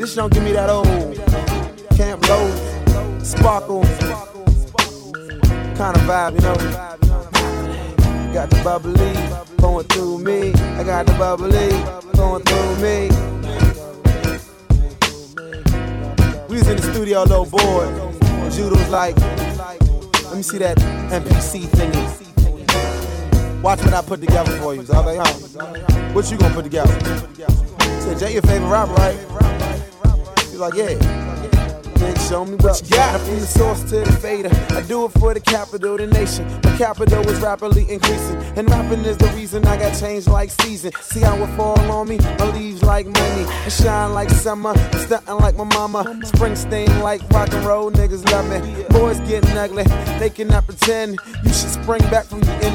This don't give me that old Camp Low, Sparkle kind of vibe, you know. Got the bubbly going through me. I got the bubbly going through me. We was in the studio, low bored, and Judah was like, let me see that MPC thingy. Watch what I put together for you. So I was like, what you gonna put together? He said, Jay, your favorite rapper, right? He's like, yeah. Then show me what you got. From the source to the fader, I do it for the capital, the nation. My capital is rapidly increasing, and rapping is the reason I got changed like season. See how it fall on me? My leaves like money, and shine like summer. I'm stunting like my mama. Springsteen like rock and roll, niggas love me. Boys getting ugly, they cannot pretend. You should spring back from the